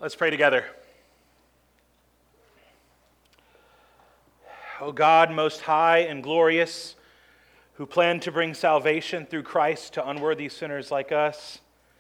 Let's pray together. O God, most high and glorious, who planned to bring salvation through Christ to unworthy sinners like us,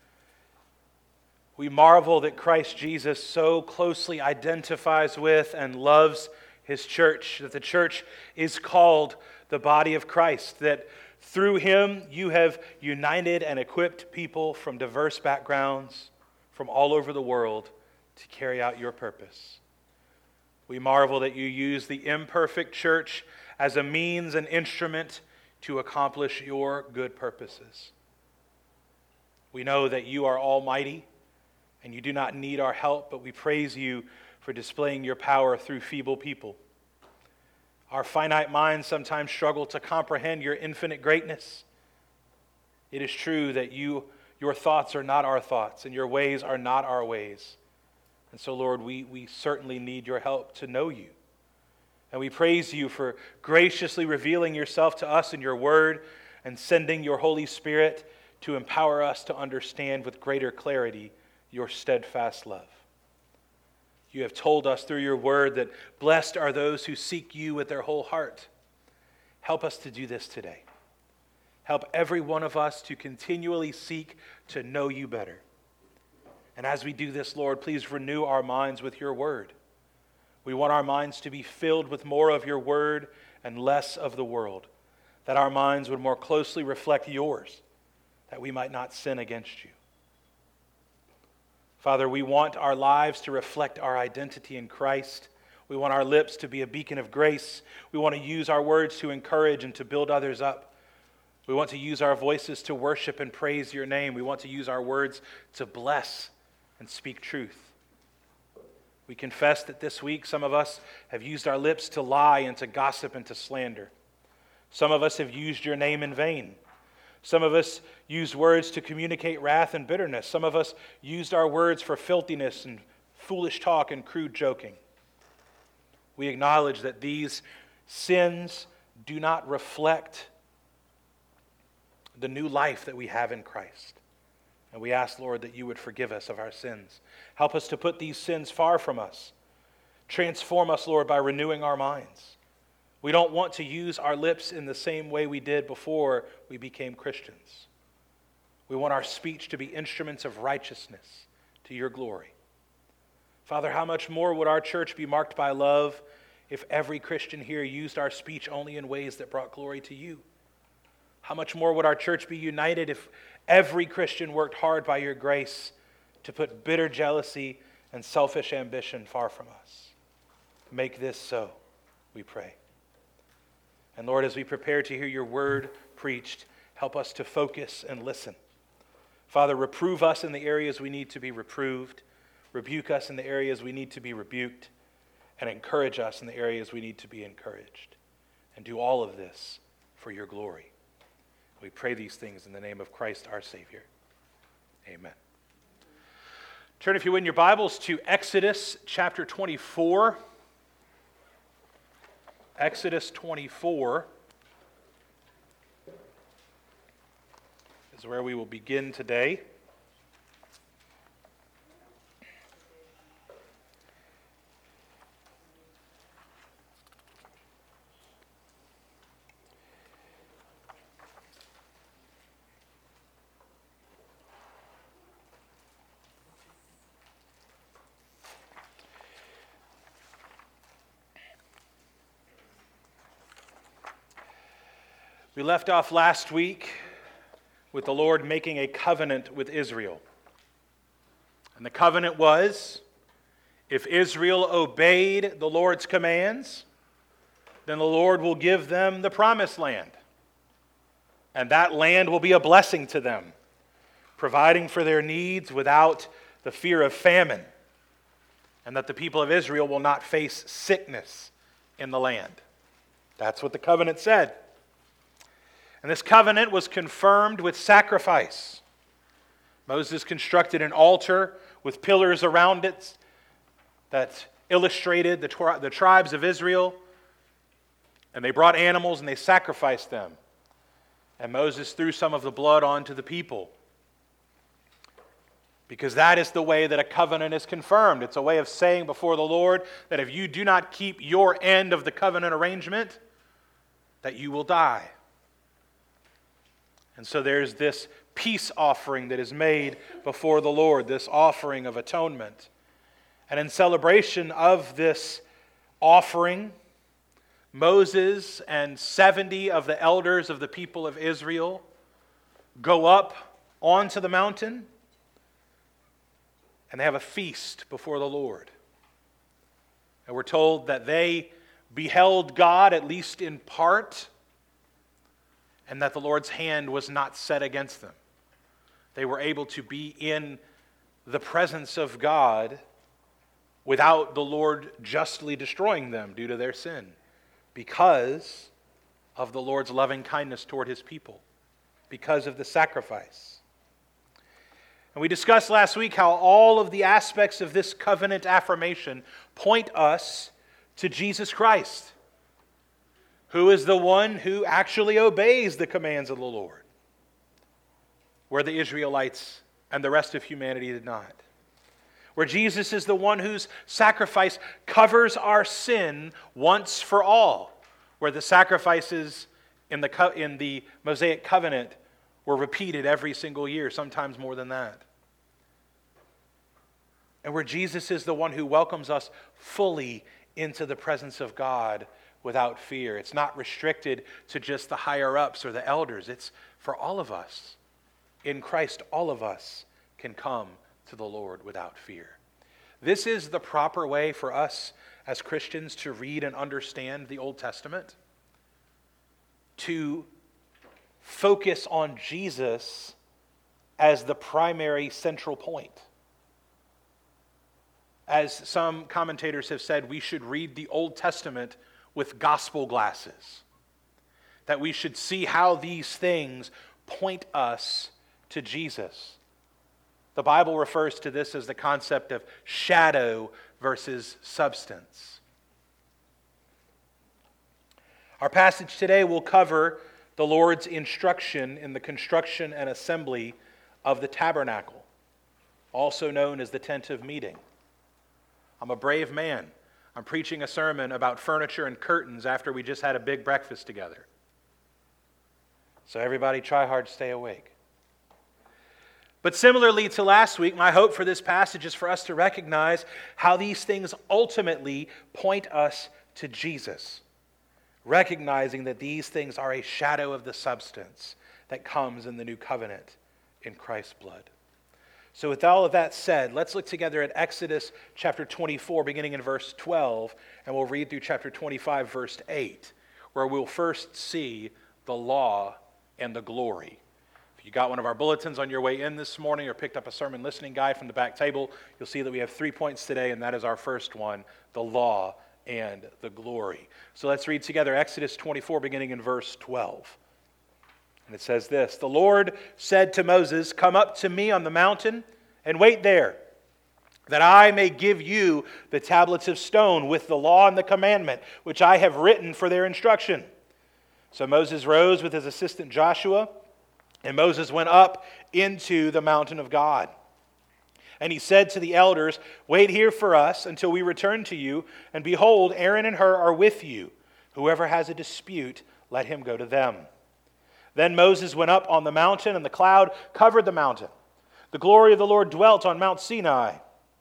we marvel that Christ Jesus so closely identifies with and loves His church, that the church is called the body of Christ, that through Him you have united and equipped people from diverse backgrounds, from all over the world, to carry out your purpose. We marvel that you use the imperfect church as a means and instrument to accomplish your good purposes. We know that you are almighty and you do not need our help, but we praise you for displaying your power through feeble people. Our finite minds sometimes struggle to comprehend your infinite greatness. It is true that your thoughts are not our thoughts and your ways are not our ways. And so, Lord, we certainly need your help to know you. And we praise you for graciously revealing yourself to us in your word and sending your Holy Spirit to empower us to understand with greater clarity your steadfast love. You have told us through your word that blessed are those who seek you with their whole heart. Help us to do this today. Help every one of us to continually seek to know you better. And as we do this, Lord, please renew our minds with your word. We want our minds to be filled with more of your word and less of the world, that our minds would more closely reflect yours, that we might not sin against you. Father, we want our lives to reflect our identity in Christ. We want our lips to be a beacon of grace. We want to use our words to encourage and to build others up. We want to use our voices to worship and praise your name. We want to use our words to bless and speak truth. We confess that this week some of us have used our lips to lie and to gossip and to slander. Some of us have used your name in vain. Some of us used words to communicate wrath and bitterness. Some of us used our words for filthiness and foolish talk and crude joking. We acknowledge that these sins do not reflect the new life that we have in Christ. And we ask, Lord, that you would forgive us of our sins. Help us to put these sins far from us. Transform us, Lord, by renewing our minds. We don't want to use our lips in the same way we did before we became Christians. We want our speech to be instruments of righteousness to your glory. Father, how much more would our church be marked by love if every Christian here used our speech only in ways that brought glory to you? How much more would our church be united if every Christian worked hard by your grace to put bitter jealousy and selfish ambition far from us? Make this so, we pray. And Lord, as we prepare to hear your word preached, help us to focus and listen. Father, reprove us in the areas we need to be reproved, rebuke us in the areas we need to be rebuked, and encourage us in the areas we need to be encouraged. And do all of this for your glory. We pray these things in the name of Christ our Savior. Amen. Turn, if you would, in your Bibles to Exodus chapter 24. Exodus 24 is where we will begin today. We left off last week with the Lord making a covenant with Israel. And the covenant was, if Israel obeyed the Lord's commands, then the Lord will give them the promised land. And that land will be a blessing to them, providing for their needs without the fear of famine, and that the people of Israel will not face sickness in the land. That's what the covenant said. And this covenant was confirmed with sacrifice. Moses constructed an altar with pillars around it that illustrated the tribes of Israel. And they brought animals and they sacrificed them. And Moses threw some of the blood onto the people, Because that is the way that a covenant is confirmed. It's a way of saying before the Lord that if you do not keep your end of the covenant arrangement, that you will die. And so there's this peace offering that is made before the Lord, this offering of atonement. And in celebration of this offering, Moses and 70 of the elders of the people of Israel go up onto the mountain, and they have a feast before the Lord. And we're told that they beheld God, at least in part, and that the Lord's hand was not set against them. They were able to be in the presence of God without the Lord justly destroying them due to their sin, because of the Lord's loving kindness toward his people, because of the sacrifice. And we discussed last week how all of the aspects of this covenant affirmation point us to Jesus Christ, who is the one who actually obeys the commands of the Lord, where the Israelites and the rest of humanity did not. Where Jesus is the one whose sacrifice covers our sin once for all, where the sacrifices in the Mosaic covenant were repeated every single year, sometimes more than that. And where Jesus is the one who welcomes us fully into the presence of God without fear. It's not restricted to just the higher-ups or the elders. It's for all of us. In Christ, all of us can come to the Lord without fear. This is the proper way for us as Christians to read and understand the Old Testament, to focus on Jesus as the primary central point. As some commentators have said, we should read the Old Testament with gospel glasses. That we should see how these things point us to Jesus. The Bible refers to this as the concept of shadow versus substance. Our passage today will cover the Lord's instruction in the construction and assembly of the tabernacle, also known as the tent of meeting. I'm a brave man. I'm preaching a sermon about furniture and curtains after we just had a big breakfast together. So everybody try hard to stay awake. But similarly to last week, my hope for this passage is for us to recognize how these things ultimately point us to Jesus, recognizing that these things are a shadow of the substance that comes in the new covenant in Christ's blood. So with all of that said, let's look together at Exodus chapter 24, beginning in verse 12, and we'll read through chapter 25, verse 8, where we'll first see the law and the glory. If you got one of our bulletins on your way in this morning or picked up a sermon listening guide from the back table, you'll see that we have 3 points today, and that is our first one, the law and the glory. So let's read together Exodus 24, beginning in verse 12. And it says this: "The Lord said to Moses, 'Come up to me on the mountain and wait there, that I may give you the tablets of stone with the law and the commandment, which I have written for their instruction.' So Moses rose with his assistant Joshua, and Moses went up into the mountain of God. And he said to the elders, 'Wait here for us until we return to you, and behold, Aaron and Hur are with you. Whoever has a dispute, let him go to them.' Then Moses went up on the mountain, and the cloud covered the mountain. The glory of the Lord dwelt on Mount Sinai,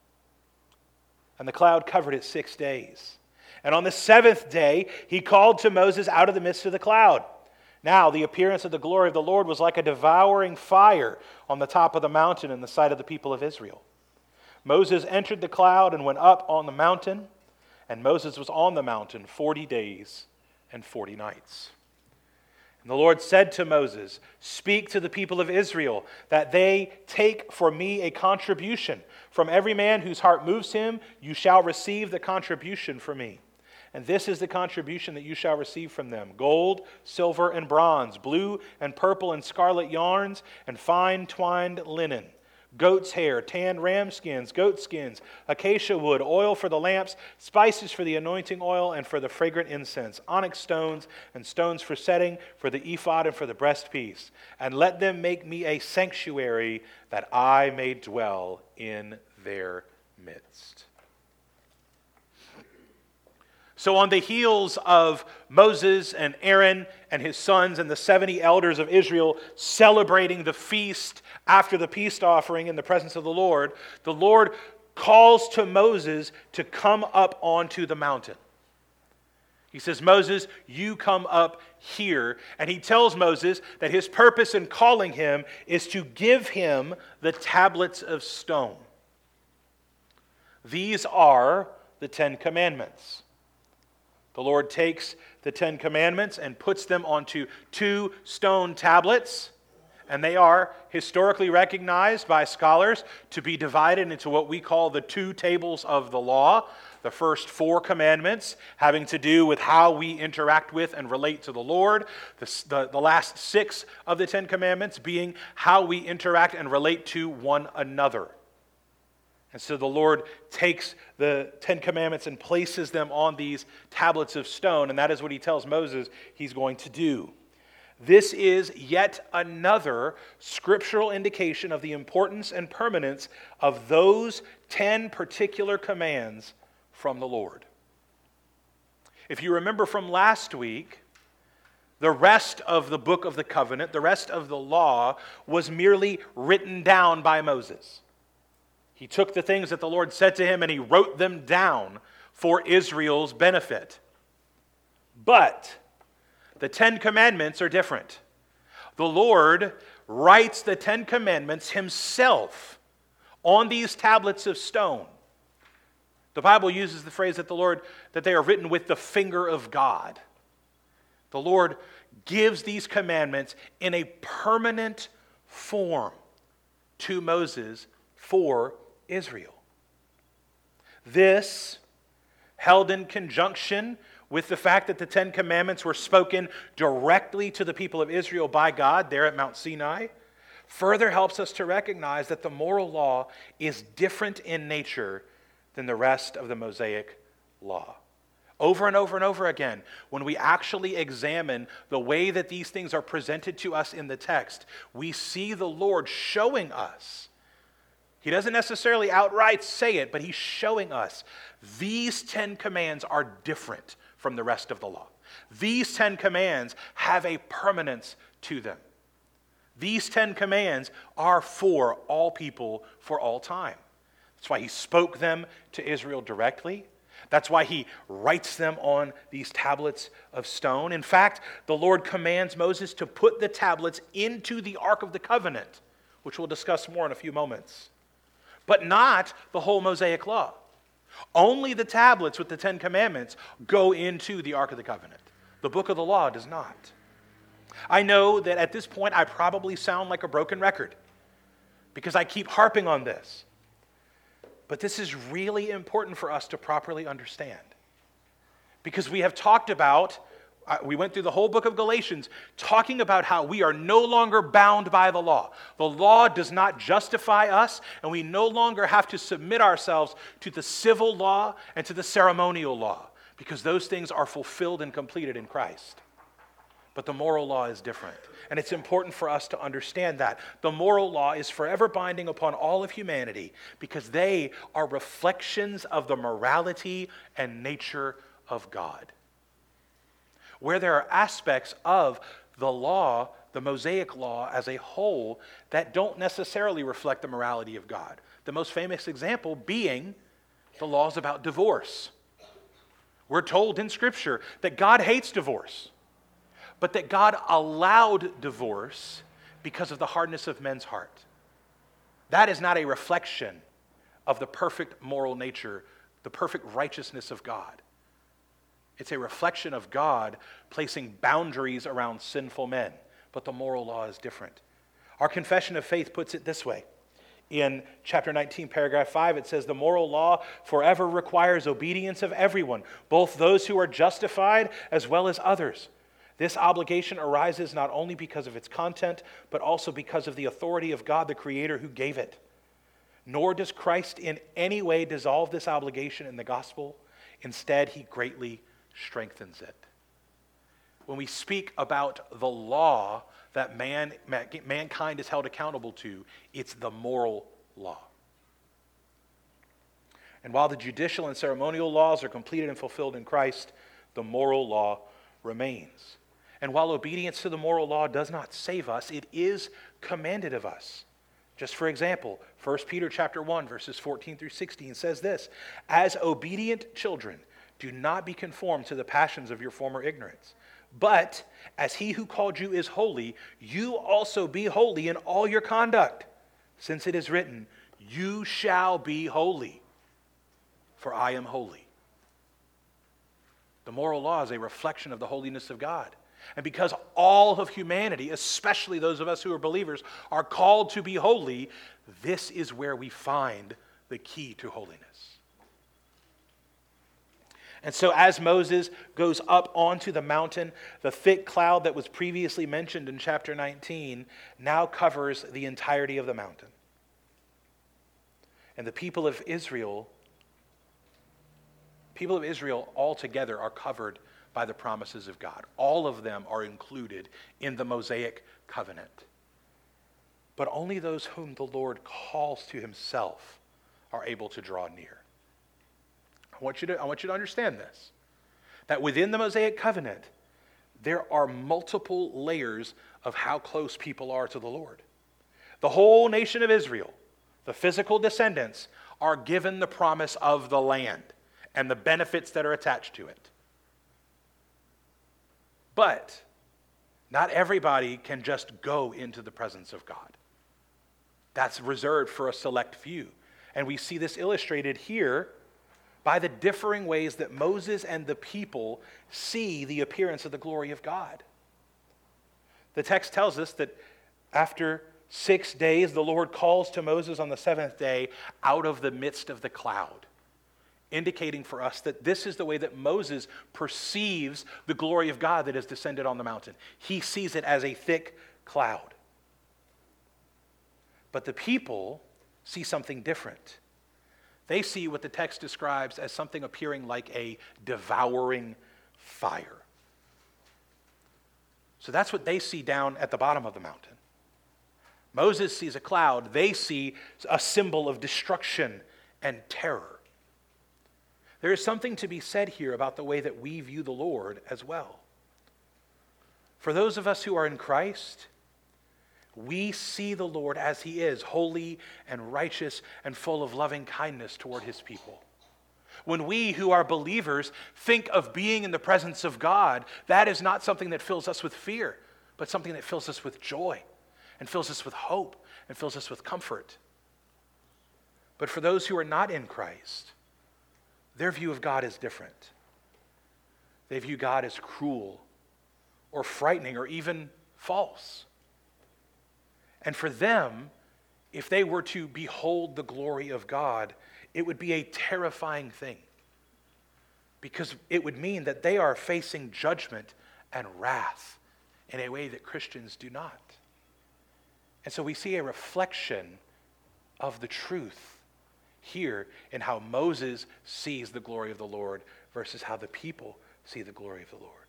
and the cloud covered it 6 days. And on the 7th day he called to Moses out of the midst of the cloud. Now the appearance of the glory of the Lord was like a devouring fire on the top of the mountain in the sight of the people of Israel. Moses entered the cloud and went up on the mountain, and Moses was on the mountain 40 days and 40 nights. And the Lord said to Moses, 'Speak to the people of Israel, that they take for me a contribution. From every man whose heart moves him, you shall receive the contribution for me. And this is the contribution that you shall receive from them: gold, silver, and bronze, blue and purple and scarlet yarns, and fine twined linen, goat's hair, tanned ram skins, goat skins, acacia wood, oil for the lamps, spices for the anointing oil and for the fragrant incense, onyx stones and stones for setting, for the ephod and for the breastpiece. And let them make me a sanctuary that I may dwell in their midst. So on the heels of Moses and Aaron and his sons and the 70 elders of Israel celebrating the feast after the peace offering in the presence of the Lord calls to Moses to come up onto the mountain. He says, Moses, you come up here. And he tells Moses that his purpose in calling him is to give him the tablets of stone. These are the 10 Commandments. The Lord takes the 10 Commandments and puts them onto 2 stone tablets, and they are historically recognized by scholars to be divided into what we call the 2 tables of the law. The first 4 commandments having to do with how we interact with and relate to the Lord. The last 6 of the 10 Commandments being how we interact and relate to one another. And so the Lord takes the 10 Commandments and places them on these tablets of stone, and that is what he tells Moses he's going to do. This is yet another scriptural indication of the importance and permanence of those 10 particular commands from the Lord. If you remember from last week, the rest of the book of the covenant, the rest of the law, was merely written down by Moses. He took the things that the Lord said to him and he wrote them down for Israel's benefit. But the 10 Commandments are different. The Lord writes the 10 Commandments himself on these tablets of stone. The Bible uses the phrase that they are written with the finger of God. The Lord gives these commandments in a permanent form to Moses for Israel. This, held in conjunction with the fact that the 10 Commandments were spoken directly to the people of Israel by God there at Mount Sinai, further helps us to recognize that the moral law is different in nature than the rest of the Mosaic law. Over and over and over again, when we actually examine the way that these things are presented to us in the text, we see the Lord showing us. He doesn't necessarily outright say it, but he's showing us these 10 commands are different from the rest of the law. These 10 commands have a permanence to them. These 10 commands are for all people for all time. That's why he spoke them to Israel directly. That's why he writes them on these tablets of stone. In fact, the Lord commands Moses to put the tablets into the Ark of the Covenant, which we'll discuss more in a few moments. But not the whole Mosaic law. Only the tablets with the 10 Commandments go into the Ark of the Covenant. The book of the law does not. I know that at this point I probably sound like a broken record because I keep harping on this. But this is really important for us to properly understand. Because we have talked about, we went through the whole book of Galatians talking about how we are no longer bound by the law. The law does not justify us, and we no longer have to submit ourselves to the civil law and to the ceremonial law, because those things are fulfilled and completed in Christ. But the moral law is different, and it's important for us to understand that. The moral law is forever binding upon all of humanity because they are reflections of the morality and nature of God. Where there are aspects of the law, the Mosaic law as a whole, that don't necessarily reflect the morality of God. The most famous example being the laws about divorce. We're told in Scripture that God hates divorce, but that God allowed divorce because of the hardness of men's heart. That is not a reflection of the perfect moral nature, the perfect righteousness of God. It's a reflection of God placing boundaries around sinful men, but the moral law is different. Our confession of faith puts it this way. In chapter 19, paragraph 5, it says, "The moral law forever requires obedience of everyone, both those who are justified as well as others. This obligation arises not only because of its content, but also because of the authority of God, the Creator, who gave it. Nor does Christ in any way dissolve this obligation in the gospel. Instead, he greatly strengthens it. When we speak about the law that mankind is held accountable to, it's the moral law. And while the judicial and ceremonial laws are completed and fulfilled in Christ, the moral law remains. And while obedience to the moral law does not save us, it is commanded of us. Just for example, 1 Peter chapter 1, verses 14 through 16 says this: "As obedient children, do not be conformed to the passions of your former ignorance. But as he who called you is holy, you also be holy in all your conduct. Since it is written, you shall be holy, for I am holy." The moral law is a reflection of the holiness of God. And because all of humanity, especially those of us who are believers, are called to be holy, this is where we find the key to holiness. And so as Moses goes up onto the mountain, the thick cloud that was previously mentioned in chapter 19 now covers the entirety of the mountain. And the people of Israel altogether are covered by the promises of God. All of them are included in the Mosaic covenant. But only those whom the Lord calls to himself are able to draw near. I want you to understand this, that within the Mosaic covenant, there are multiple layers of how close people are to the Lord. The whole nation of Israel, the physical descendants, are given the promise of the land and the benefits that are attached to it. But not everybody can just go into the presence of God. That's reserved for a select few. And we see this illustrated here by the differing ways that Moses and the people see the appearance of the glory of God. The text tells us that after 6 days, the Lord calls to Moses on the seventh day out of the midst of the cloud, indicating for us that this is the way that Moses perceives the glory of God that has descended on the mountain. He sees it as a thick cloud. But the people see something different. They see what the text describes as something appearing like a devouring fire. So that's what they see down at the bottom of the mountain. Moses sees a cloud. They see a symbol of destruction and terror. There is something to be said here about the way that we view the Lord as well. For those of us who are in Christ, we see the Lord as he is, holy and righteous and full of loving kindness toward his people. When we who are believers think of being in the presence of God, that is not something that fills us with fear, but something that fills us with joy and fills us with hope and fills us with comfort. But for those who are not in Christ, their view of God is different. They view God as cruel or frightening or even false. And for them, if they were to behold the glory of God, it would be a terrifying thing, because it would mean that they are facing judgment and wrath in a way that Christians do not. And so we see a reflection of the truth here in how Moses sees the glory of the Lord versus how the people see the glory of the Lord.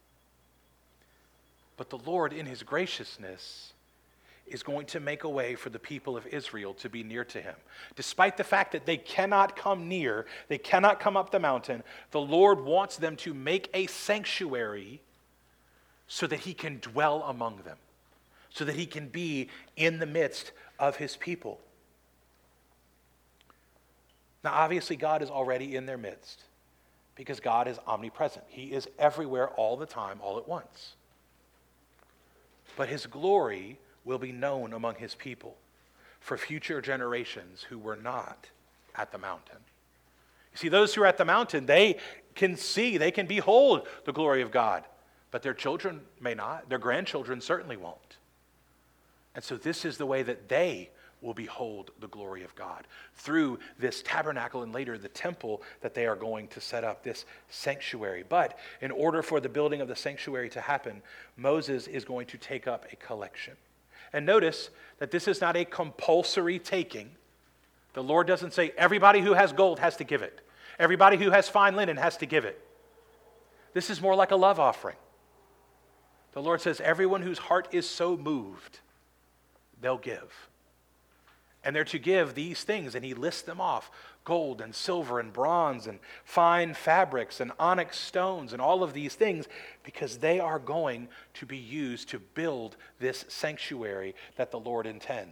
But the Lord, in his graciousness, is going to make a way for the people of Israel to be near to him. Despite the fact that they cannot come near, they cannot come up the mountain, the Lord wants them to make a sanctuary so that he can dwell among them, so that he can be in the midst of his people. Now, obviously, God is already in their midst because God is omnipresent. He is everywhere all the time, all at once. But his glory will be known among his people for future generations who were not at the mountain. You see, those who are at the mountain, they can see, they can behold the glory of God, but their children may not. Their grandchildren certainly won't. And so this is the way that they will behold the glory of God, through this tabernacle and later the temple that they are going to set up, this sanctuary. But in order for the building of the sanctuary to happen, Moses is going to take up a collection. And notice that this is not a compulsory taking, The Lord doesn't say everybody who has gold has to give it. Everybody who has fine linen has to give it. This is more like a love offering. The Lord says everyone whose heart is so moved, they'll give. And they're to give these things, and he lists them off: gold and silver and bronze and fine fabrics and onyx stones and all of these things, because they are going to be used to build this sanctuary that the Lord intends.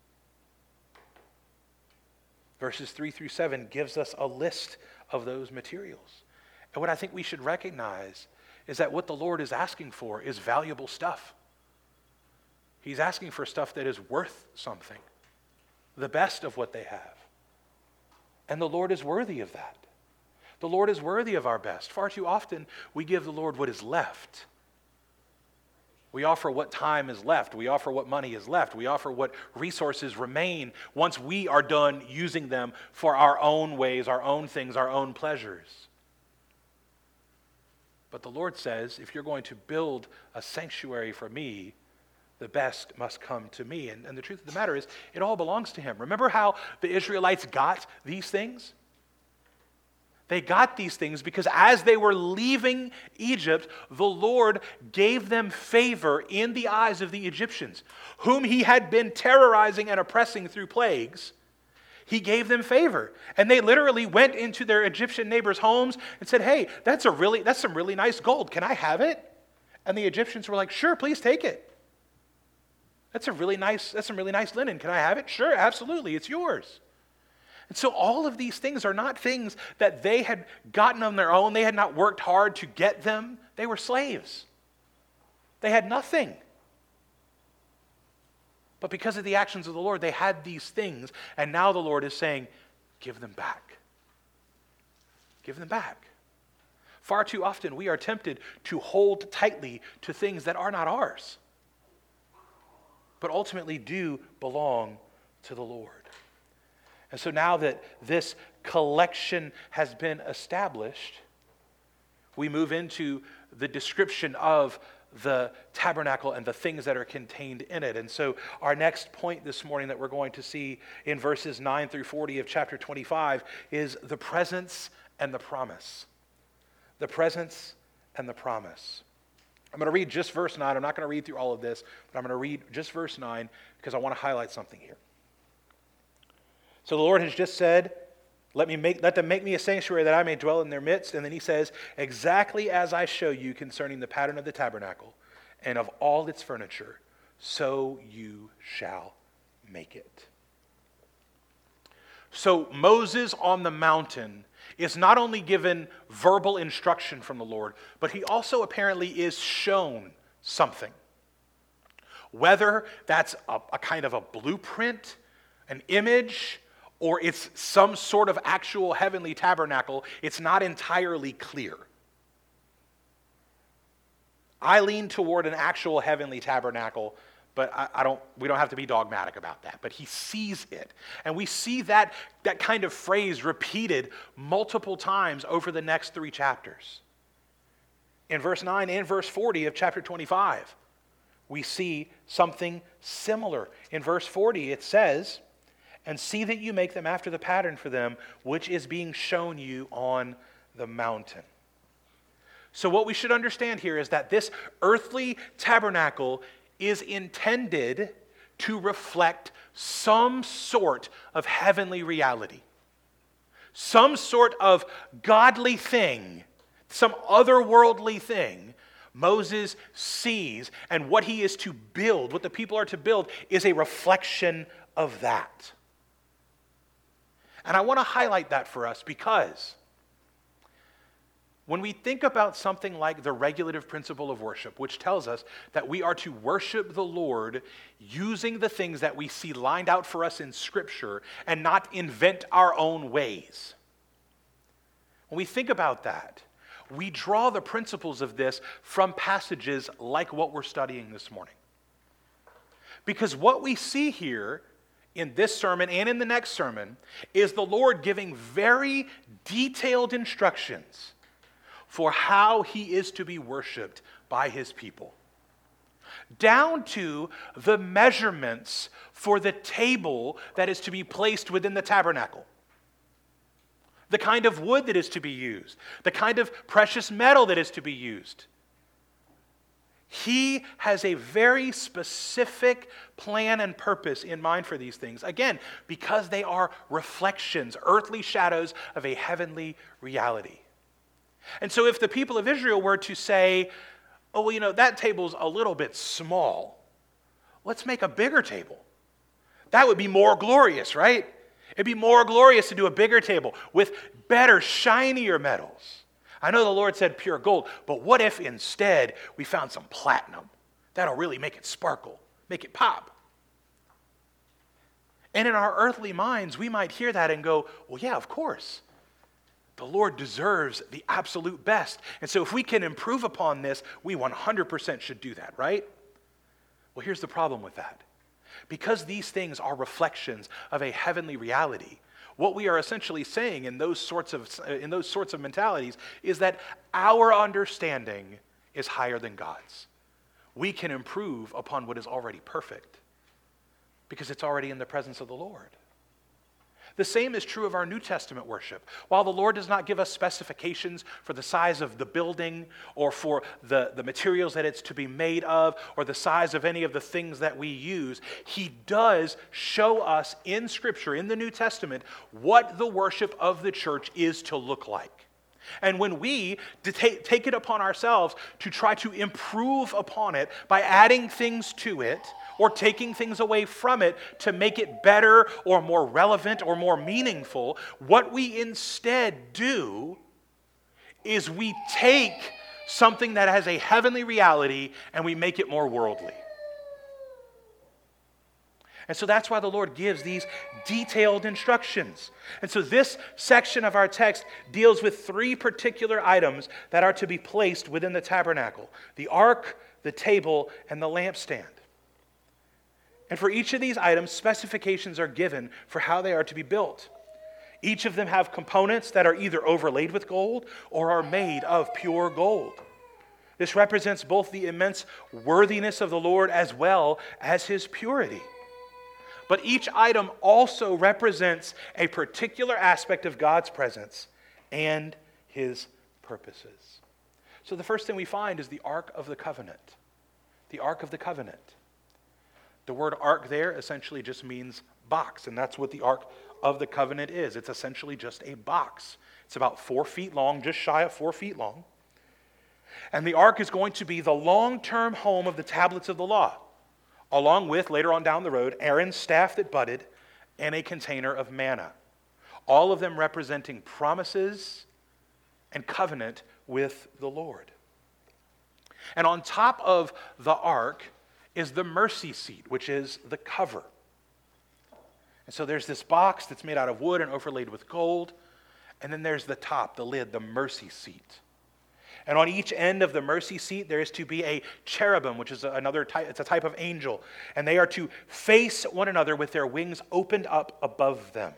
Verses 3 through 7 gives us a list of those materials. And what I think we should recognize is that what the Lord is asking for is valuable stuff. He's asking for stuff that is worth something, the best of what they have. And the Lord is worthy of that. The Lord is worthy of our best. Far too often, we give the Lord what is left. We offer what time is left. We offer what money is left. We offer what resources remain once we are done using them for our own ways, our own things, our own pleasures. But the Lord says, if you're going to build a sanctuary for me, the best must come to me. And the truth of the matter is, it all belongs to him. Remember how the Israelites got these things? They got these things because as they were leaving Egypt, the Lord gave them favor in the eyes of the Egyptians, whom he had been terrorizing and oppressing through plagues. He gave them favor. And they literally went into their Egyptian neighbors' homes and said, hey, that's some really nice gold. Can I have it? And the Egyptians were like, sure, please take it. That's some really nice linen. Can I have it? Sure, absolutely, it's yours. And so all of these things are not things that they had gotten on their own. They had not worked hard to get them. They were slaves. They had nothing. But because of the actions of the Lord, they had these things. And now the Lord is saying, give them back. Give them back. Far too often we are tempted to hold tightly to things that are not ours, but ultimately do belong to the Lord. And so now that this collection has been established, we move into the description of the tabernacle and the things that are contained in it. And so our next point this morning that we're going to see in verses 9 through 40 of chapter 25 is the presence and the promise. The presence and the promise. I'm going to read just verse 9. I'm not going to read through all of this, but I'm going to read just verse 9 because I want to highlight something here. So the Lord has just said, let them make me a sanctuary that I may dwell in their midst. And then he says, exactly as I show you concerning the pattern of the tabernacle and of all its furniture, so you shall make it. So Moses on the mountain is not only given verbal instruction from the Lord, but he also apparently is shown something. Whether that's a kind of a blueprint, an image, or it's some sort of actual heavenly tabernacle, it's not entirely clear. I lean toward an actual heavenly tabernacle, but we don't have to be dogmatic about that. But he sees it. And we see that kind of phrase repeated multiple times over the next 3 chapters. In verse 9 and verse 40 of chapter 25, we see something similar. In verse 40, it says, and see that you make them after the pattern for them, which is being shown you on the mountain. So what we should understand here is that this earthly tabernacle is intended to reflect some sort of heavenly reality, some sort of godly thing, some otherworldly thing Moses sees, and what he is to build, what the people are to build, is a reflection of that. And I want to highlight that for us because when we think about something like the regulative principle of worship, which tells us that we are to worship the Lord using the things that we see lined out for us in Scripture and not invent our own ways. When we think about that, we draw the principles of this from passages like what we're studying this morning. Because what we see here in this sermon and in the next sermon is the Lord giving very detailed instructions for how he is to be worshiped by his people. down to the measurements for the table that is to be placed within the tabernacle, the kind of wood that is to be used, the kind of precious metal that is to be used. He has a very specific plan and purpose in mind for these things. Again, because they are reflections, earthly shadows of a heavenly reality. And so if the people of Israel were to say, oh, well, that table's a little bit small, let's make a bigger table. That would be more glorious, right? It'd be more glorious to do a bigger table with better, shinier metals. I know the Lord said pure gold, but what if instead we found some platinum? That'll really make it sparkle, make it pop. And in our earthly minds, we might hear that and go, well, yeah, of course. The Lord deserves the absolute best. And so if we can improve upon this, we 100% should do that, right? Well, here's the problem with that. Because these things are reflections of a heavenly reality, what we are essentially saying in those sorts of mentalities is that our understanding is higher than God's. We can improve upon what is already perfect because it's already in the presence of the Lord. The same is true of our New Testament worship. While the Lord does not give us specifications for the size of the building or for the materials that it's to be made of or the size of any of the things that we use, He does show us in Scripture, in the New Testament, what the worship of the church is to look like. And when we take it upon ourselves to try to improve upon it by adding things to it or taking things away from it to make it better or more relevant or more meaningful, what we instead do is we take something that has a heavenly reality and we make it more worldly. And so that's why the Lord gives these detailed instructions. And so this section of our text deals with 3 particular items that are to be placed within the tabernacle: the ark, the table, and the lampstand. And for each of these items, specifications are given for how they are to be built. Each of them have components that are either overlaid with gold or are made of pure gold. This represents both the immense worthiness of the Lord as well as His purity. But each item also represents a particular aspect of God's presence and His purposes. So the first thing we find is the Ark of the Covenant. The Ark of the Covenant. The word ark there essentially just means box, and that's what the Ark of the Covenant is. It's essentially just a box. It's about 4 feet long, just shy of 4 feet long. And the ark is going to be the long-term home of the tablets of the law, along with, later on down the road, Aaron's staff that budded and a container of manna. All of them representing promises and covenant with the Lord. And on top of the ark is the mercy seat, which is the cover. And so there's this box that's made out of wood and overlaid with gold. And then there's the top, the lid, the mercy seat. And on each end of the mercy seat, there is to be a cherubim, which is another type, it's a type of angel. And they are to face one another with their wings opened up above them.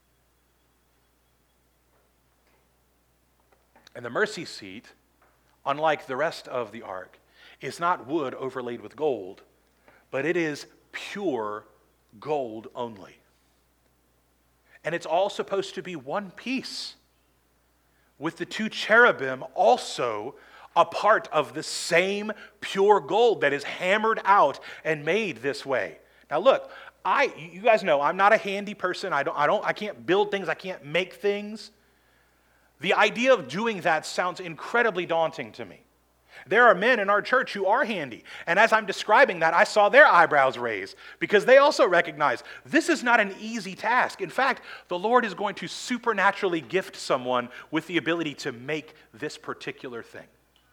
And the mercy seat, unlike the rest of the ark, is not wood overlaid with gold, but it is pure gold only. And it's all supposed to be one piece, with the 2 cherubim also a part of the same pure gold that is hammered out and made this way. Now look, you guys know I'm not a handy person. I can't build things. I can't make things. The idea of doing that sounds incredibly daunting to me. There are men in our church who are handy, and as I'm describing that, I saw their eyebrows raise because they also recognize this is not an easy task. In fact, the Lord is going to supernaturally gift someone with the ability to make this particular thing.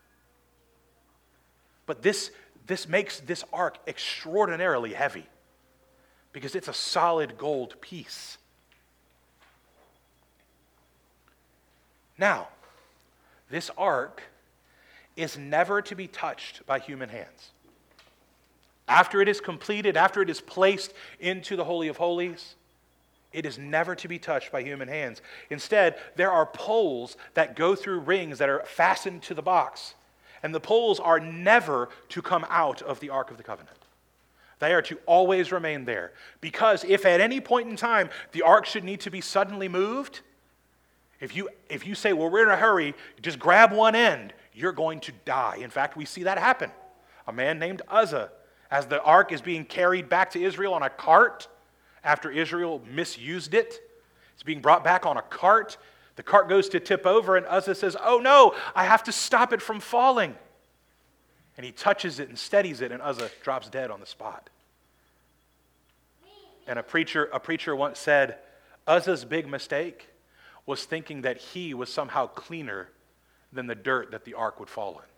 But this makes this ark extraordinarily heavy because it's a solid gold piece. Now, this ark is never to be touched by human hands. After it is completed, after it is placed into the Holy of Holies, it is never to be touched by human hands. Instead, there are poles that go through rings that are fastened to the box. And the poles are never to come out of the Ark of the Covenant. They are to always remain there. Because if at any point in time the ark should need to be suddenly moved, if you say, well, we're in a hurry, just grab one end, you're going to die. In fact, we see that happen. A man named Uzzah, as the ark is being carried back to Israel on a cart, after Israel misused it, it's being brought back on a cart. The cart goes to tip over, and Uzzah says, oh no, I have to stop it from falling. And he touches it and steadies it, and Uzzah drops dead on the spot. And a preacher once said, Uzzah's big mistake was thinking that he was somehow cleaner than the dirt that the ark would fall in.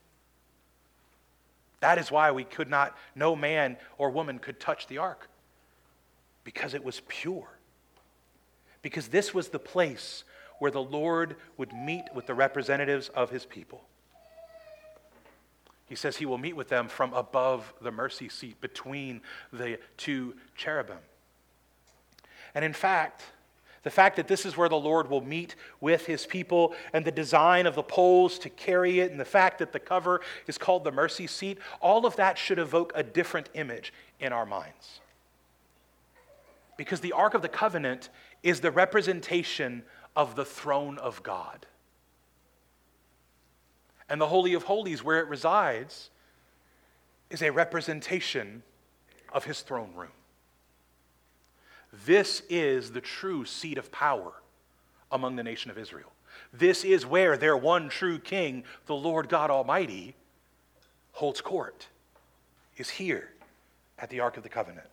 That is why no man or woman could touch the ark. Because it was pure. Because this was the place where the Lord would meet with the representatives of his people. He says he will meet with them from above the mercy seat between the two cherubim. And in fact, the fact that this is where the Lord will meet with his people, and the design of the poles to carry it, and the fact that the cover is called the mercy seat, all of that should evoke a different image in our minds. Because the Ark of the Covenant is the representation of the throne of God. And the Holy of Holies, where it resides, is a representation of his throne room. This is the true seat of power among the nation of Israel. This is where their one true king, the Lord God Almighty, holds court, is here at the Ark of the Covenant.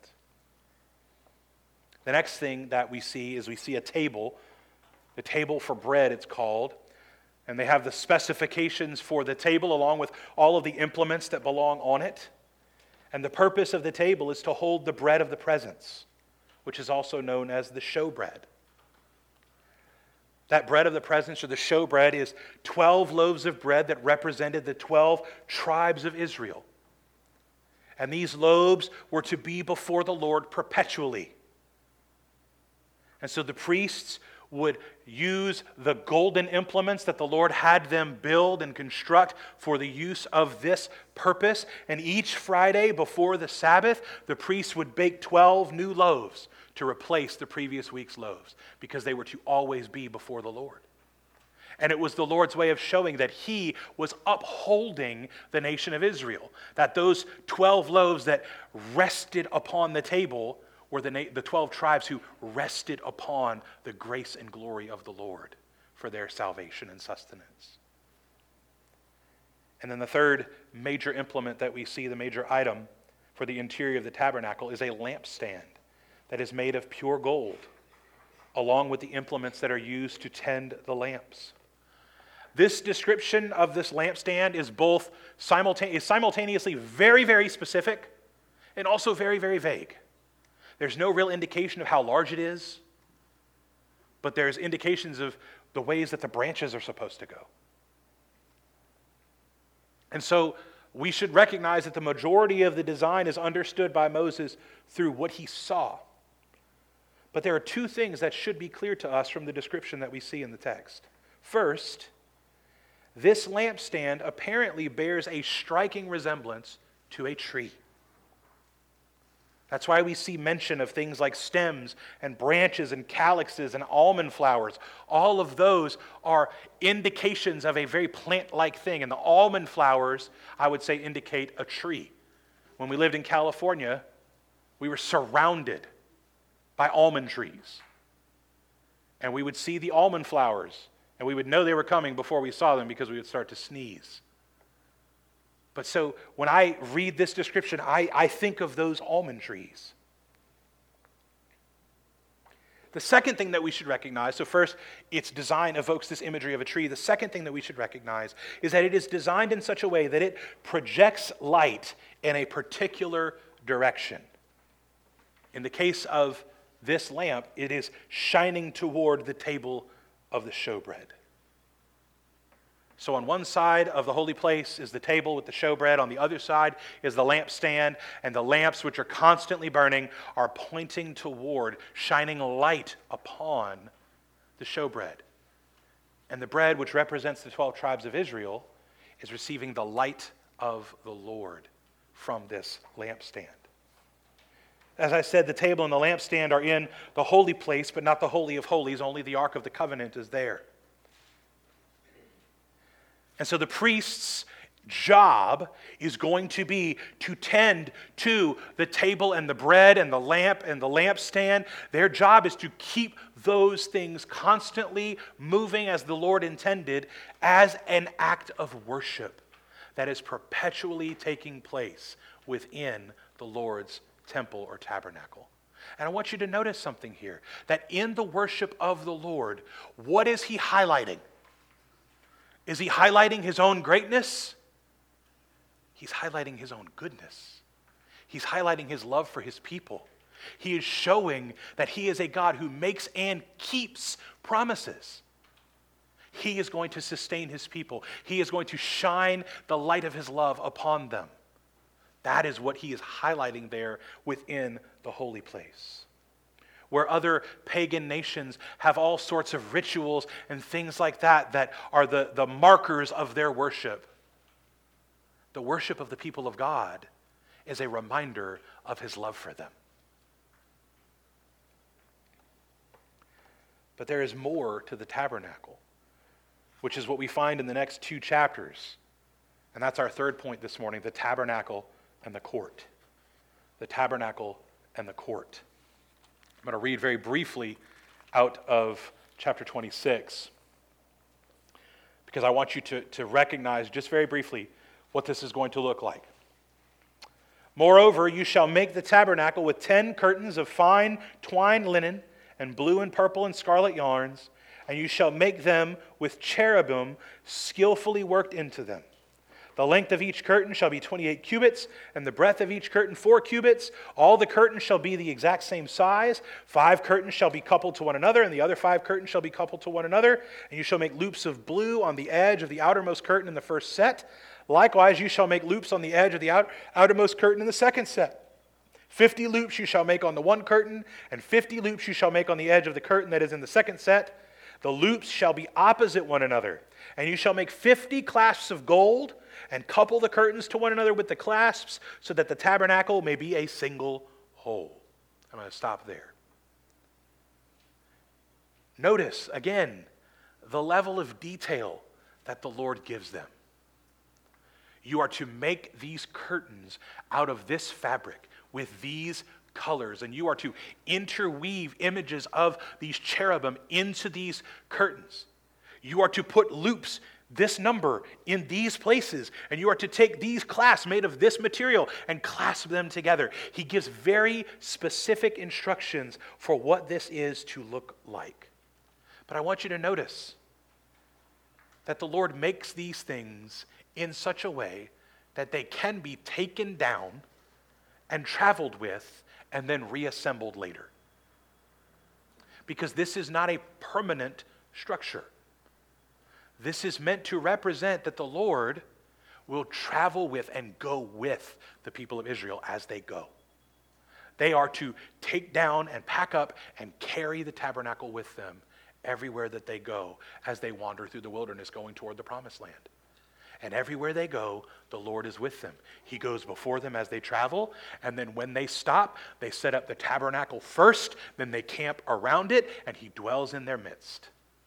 The next thing that we see is a table, the table for bread it's called. And they have the specifications for the table along with all of the implements that belong on it. And the purpose of the table is to hold the bread of the presence, which is also known as the showbread. That bread of the presence, or the showbread, is 12 loaves of bread that represented the 12 tribes of Israel. And these loaves were to be before the Lord perpetually. And so the priests would use the golden implements that the Lord had them build and construct for the use of this purpose. And each Friday before the Sabbath, the priests would bake 12 new loaves to replace the previous week's loaves, because they were to always be before the Lord. And it was the Lord's way of showing that he was upholding the nation of Israel, that those 12 loaves that rested upon the table were the 12 tribes who rested upon the grace and glory of the Lord for their salvation and sustenance. And then the third major implement that we see, the major item for the interior of the tabernacle, is a lampstand that is made of pure gold, along with the implements that are used to tend the lamps. This description of this lampstand is both simultaneously very, very specific and also very, very vague. There's no real indication of how large it is, but there's indications of the ways that the branches are supposed to go. And so we should recognize that the majority of the design is understood by Moses through what he saw. But there are two things that should be clear to us from the description that we see in the text. First, this lampstand apparently bears a striking resemblance to a tree. That's why we see mention of things like stems and branches and calyxes and almond flowers. All of those are indications of a very plant-like thing. And the almond flowers, I would say, indicate a tree. When we lived in California, we were surrounded by almond trees. And we would see the almond flowers, and we would know they were coming before we saw them because we would start to sneeze. But so when I read this description, I think of those almond trees. The second thing that we should recognize, so first, its design evokes this imagery of a tree. The second thing that we should recognize is that it is designed in such a way that it projects light in a particular direction. In the case of this lamp, it is shining toward the table of the showbread. So on one side of the holy place is the table with the showbread. On the other side is the lampstand. And the lamps, which are constantly burning, are pointing toward, shining light upon the showbread. And the bread, which represents the 12 tribes of Israel, is receiving the light of the Lord from this lampstand. As I said, the table and the lampstand are in the holy place, but not the Holy of Holies. Only the Ark of the Covenant is there. And so the priest's job is going to be to tend to the table and the bread and the lamp and the lampstand. Their job is to keep those things constantly moving as the Lord intended, as an act of worship that is perpetually taking place within the Lord's temple or tabernacle. And I want you to notice something here, that in the worship of the Lord, what is he highlighting? Is he highlighting his own greatness? He's highlighting his own goodness. He's highlighting his love for his people. He is showing that he is a God who makes and keeps promises. He is going to sustain his people. He is going to shine the light of his love upon them. That is what he is highlighting there within the holy place. Where other pagan nations have all sorts of rituals and things like that that are the markers of their worship, the worship of the people of God is a reminder of his love for them. But there is more to the tabernacle, which is what we find in the next 2 chapters. And that's our third point this morning, the tabernacle and the court. The tabernacle and the court. I'm going to read very briefly out of chapter 26, because I want you to recognize just very briefly what this is going to look like. Moreover, you shall make the tabernacle with 10 curtains of fine twined linen and blue and purple and scarlet yarns, and you shall make them with cherubim skillfully worked into them. The length of each curtain shall be 28 cubits, and the breadth of each curtain 4 cubits. All the curtains shall be the exact same size. 5 curtains shall be coupled to one another, and the other 5 curtains shall be coupled to one another. And you shall make loops of blue on the edge of the outermost curtain in the first set. Likewise, you shall make loops on the edge of the outermost curtain in the second set. 50 loops you shall make on the one curtain, and 50 loops you shall make on the edge of the curtain that is in the second set. The loops shall be opposite one another. And you shall make 50 clasps of gold, and couple the curtains to one another with the clasps, so that the tabernacle may be a single whole. I'm going to stop there. Notice, again, the level of detail that the Lord gives them. You are to make these curtains out of this fabric with these colors, and you are to interweave images of these cherubim into these curtains. You are to put loops, this number, in these places, and you are to take these clasps made of this material and clasp them together. He gives very specific instructions for what this is to look like. But I want you to notice that the Lord makes these things in such a way that they can be taken down and traveled with and then reassembled later. Because this is not a permanent structure. This is meant to represent that the Lord will travel with and go with the people of Israel as they go. They are to take down and pack up and carry the tabernacle with them everywhere that they go as they wander through the wilderness going toward the promised land. And everywhere they go, the Lord is with them. He goes before them as they travel, and then when they stop, they set up the tabernacle first, then they camp around it, and he dwells in their midst.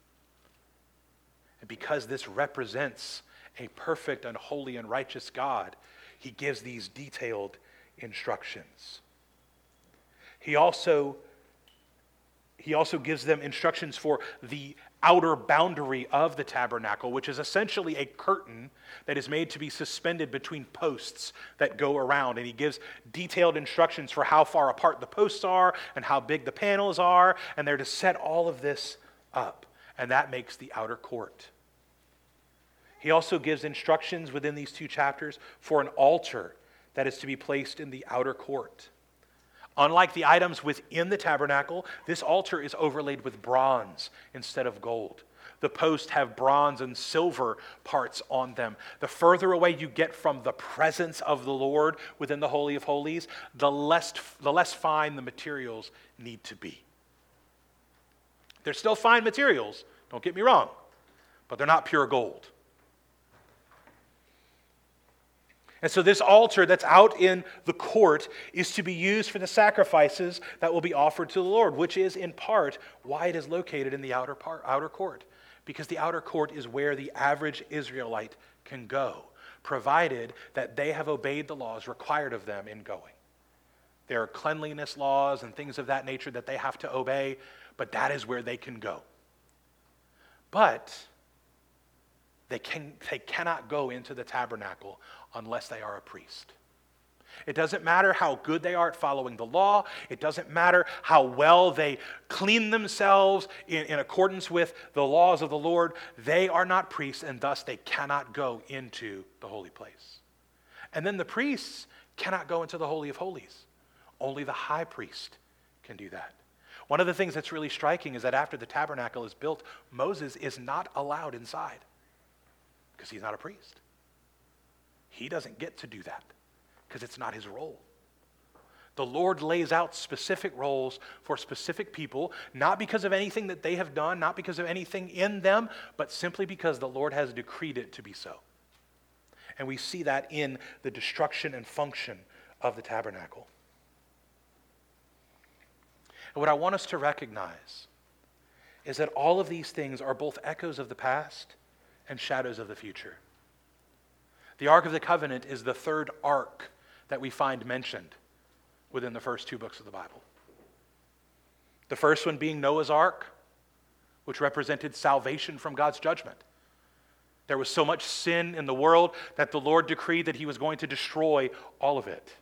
And because this represents a perfect and holy and righteous God, he gives these detailed instructions. He also gives them instructions for the outer boundary of the tabernacle, which is essentially a curtain that is made to be suspended between posts that go around. And he gives detailed instructions for how far apart the posts are and how big the panels are, and they're to set all of this up. And that makes the outer court. He also gives instructions within these 2 chapters for an altar that is to be placed in the outer court. Unlike the items within the tabernacle, this altar is overlaid with bronze instead of gold. The posts have bronze and silver parts on them. The further away you get from the presence of the Lord within the Holy of Holies, the less fine the materials need to be. They're still fine materials, don't get me wrong, but they're not pure gold. And so this altar that's out in the court is to be used for the sacrifices that will be offered to the Lord, which is in part why it is located in the outer court. Because the outer court is where the average Israelite can go, provided that they have obeyed the laws required of them in going. There are cleanliness laws and things of that nature that they have to obey, but that is where they can go. But they cannot go into the tabernacle unless they are a priest. It doesn't matter how good they are at following the law. It doesn't matter how well they clean themselves in accordance with the laws of the Lord. They are not priests, and thus they cannot go into the holy place. And then the priests cannot go into the Holy of Holies. Only the high priest can do that. One of the things that's really striking is that after the tabernacle is built, Moses is not allowed inside because he's not a priest. He doesn't get to do that because it's not his role. The Lord lays out specific roles for specific people, not because of anything that they have done, not because of anything in them, but simply because the Lord has decreed it to be so. And we see that in the destruction and function of the tabernacle. And what I want us to recognize is that all of these things are both echoes of the past and shadows of the future. The Ark of the Covenant is the third ark that we find mentioned within the first two books of the Bible. The first one being Noah's Ark, which represented salvation from God's judgment. There was so much sin in the world that the Lord decreed that he was going to destroy all of it.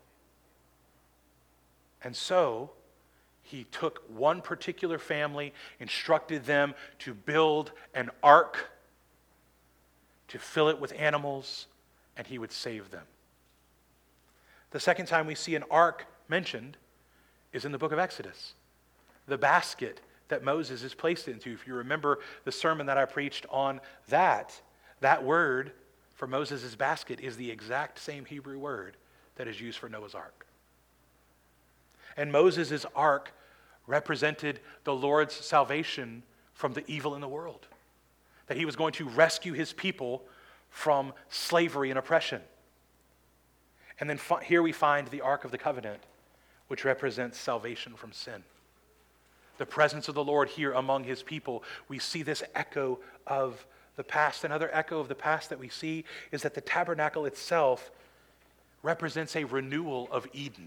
And so he took one particular family, instructed them to build an ark, to fill it with animals, and he would save them. The second time we see an ark mentioned is in the book of Exodus. The basket that Moses is placed into. If you remember the sermon that I preached on that word for Moses' basket is the exact same Hebrew word that is used for Noah's Ark. And Moses' ark represented the Lord's salvation from the evil in the world. That he was going to rescue his people from slavery and oppression. And then here we find the Ark of the Covenant, which represents salvation from sin. The presence of the Lord here among his people. We see this echo of the past. Another echo of the past that we see is that the tabernacle itself represents a renewal of Eden.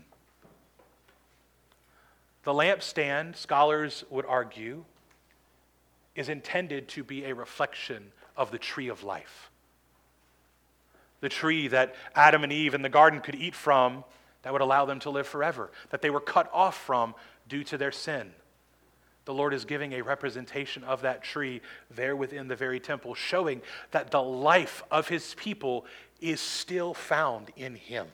The lampstand, scholars would argue, is intended to be a reflection of the tree of life. The tree that Adam and Eve in the garden could eat from that would allow them to live forever, that they were cut off from due to their sin. The Lord is giving a representation of that tree there within the very temple, showing that the life of his people is still found in him.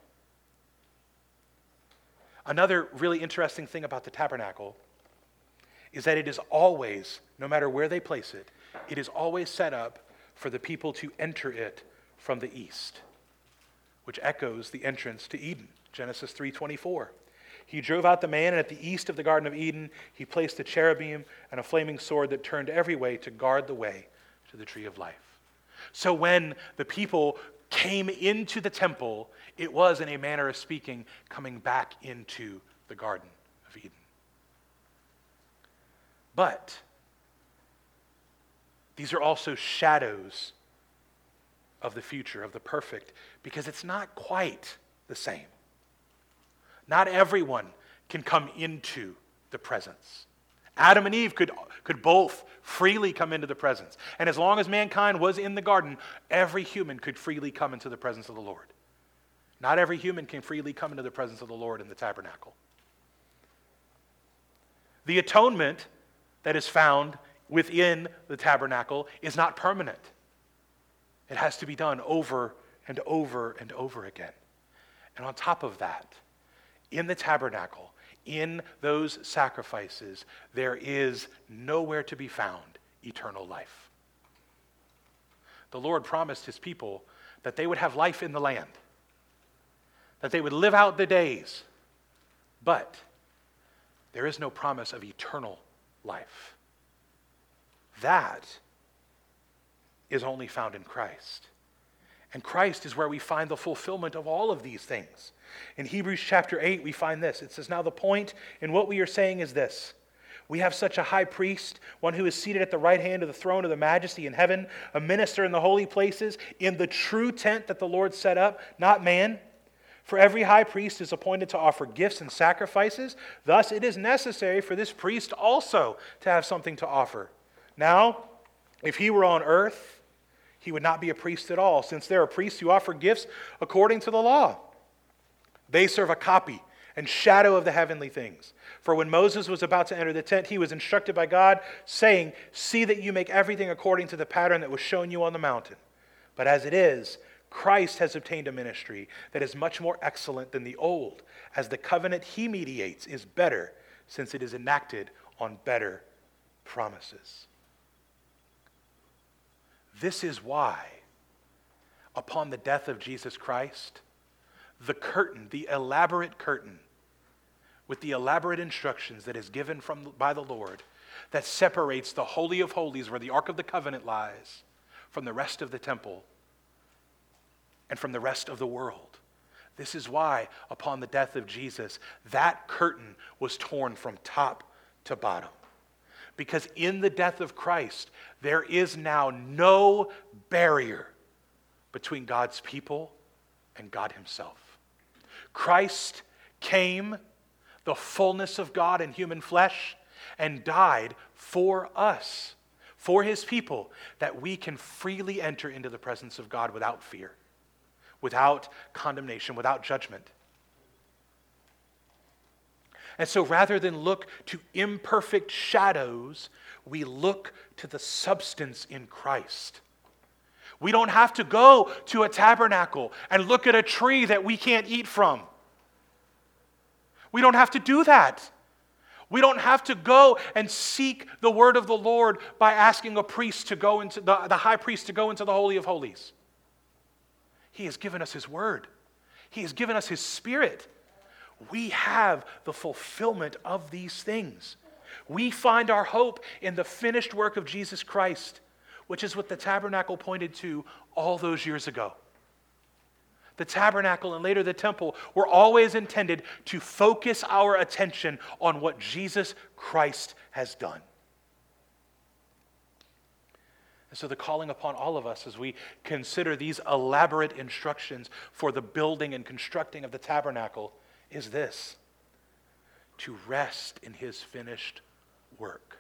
Another really interesting thing about the tabernacle is that it is always, no matter where they place it, it is always set up for the people to enter it from the east, which echoes the entrance to Eden, Genesis 3:24. He drove out the man, and at the east of the Garden of Eden, he placed a cherubim and a flaming sword that turned every way to guard the way to the tree of life. So when the people came into the temple, it was, in a manner of speaking, coming back into the Garden of Eden. But these are also shadows of the future, of the perfect, because it's not quite the same. Not everyone can come into the presence. Adam and Eve could both freely come into the presence. And as long as mankind was in the garden, every human could freely come into the presence of the Lord. Not every human can freely come into the presence of the Lord in the tabernacle. The atonement that is found within the tabernacle is not permanent. It has to be done over and over and over again. And on top of that, in the tabernacle, in those sacrifices, there is nowhere to be found eternal life. The Lord promised his people that they would have life in the land, that they would live out the days, but there is no promise of eternal life. That is only found in Christ. And Christ is where we find the fulfillment of all of these things. In Hebrews chapter 8, we find this. It says, "Now the point in what we are saying is this. We have such a high priest, one who is seated at the right hand of the throne of the majesty in heaven, a minister in the holy places, in the true tent that the Lord set up, not man. For every high priest is appointed to offer gifts and sacrifices. Thus it is necessary for this priest also to have something to offer. Now, if he were on earth, he would not be a priest at all, since there are priests who offer gifts according to the law. They serve a copy and shadow of the heavenly things. For when Moses was about to enter the tent, he was instructed by God, saying, 'See that you make everything according to the pattern that was shown you on the mountain.' But as it is, Christ has obtained a ministry that is much more excellent than the old, as the covenant he mediates is better, since it is enacted on better promises." This is why, upon the death of Jesus Christ, the curtain, the elaborate curtain, with the elaborate instructions that is given by the Lord, that separates the Holy of Holies, where the Ark of the Covenant lies, from the rest of the temple and from the rest of the world. This is why, upon the death of Jesus, that curtain was torn from top to bottom. Because in the death of Christ, there is now no barrier between God's people and God himself. Christ came, the fullness of God in human flesh, and died for us, for his people, that we can freely enter into the presence of God without fear, without condemnation, without judgment. And so rather than look to imperfect shadows, we look to the substance in Christ. We don't have to go to a tabernacle and look at a tree that we can't eat from. We don't have to do that. We don't have to go and seek the word of the Lord by asking a priest to go into the high priest to go into the Holy of Holies. He has given us his word. He has given us his Spirit. We have the fulfillment of these things. We find our hope in the finished work of Jesus Christ, which is what the tabernacle pointed to all those years ago. The tabernacle and later the temple were always intended to focus our attention on what Jesus Christ has done. And so the calling upon all of us as we consider these elaborate instructions for the building and constructing of the tabernacle is this: to rest in his finished work.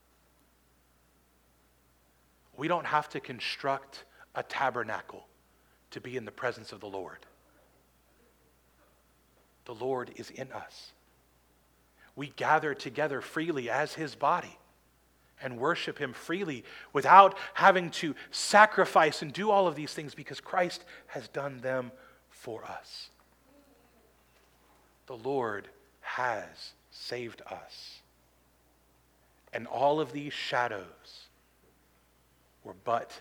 We don't have to construct a tabernacle to be in the presence of the Lord. The Lord is in us. We gather together freely as his body and worship him freely without having to sacrifice and do all of these things, because Christ has done them for us. The Lord has saved us. And all of these shadows were but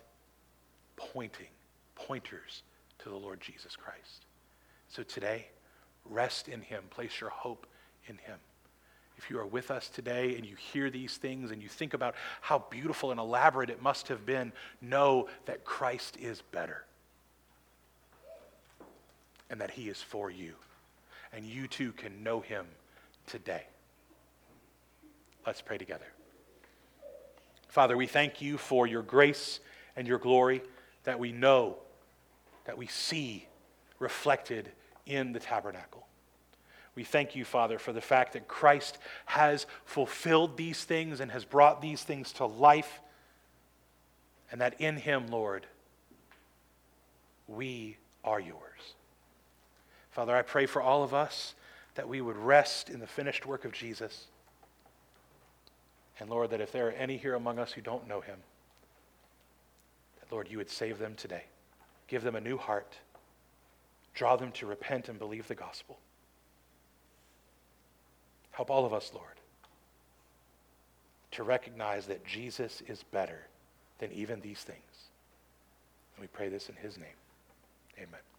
pointers to the Lord Jesus Christ. So today, rest in him. Place your hope in him. If you are with us today and you hear these things and you think about how beautiful and elaborate it must have been, know that Christ is better and that he is for you. And you too can know him today. Let's pray together. Father, we thank you for your grace and your glory that we know, that we see reflected in the tabernacle. We thank you, Father, for the fact that Christ has fulfilled these things and has brought these things to life, and that in him, Lord, we are yours. Father, I pray for all of us that we would rest in the finished work of Jesus. And Lord, that if there are any here among us who don't know him, that Lord, you would save them today. Give them a new heart. Draw them to repent and believe the gospel. Help all of us, Lord, to recognize that Jesus is better than even these things. And we pray this in his name. Amen.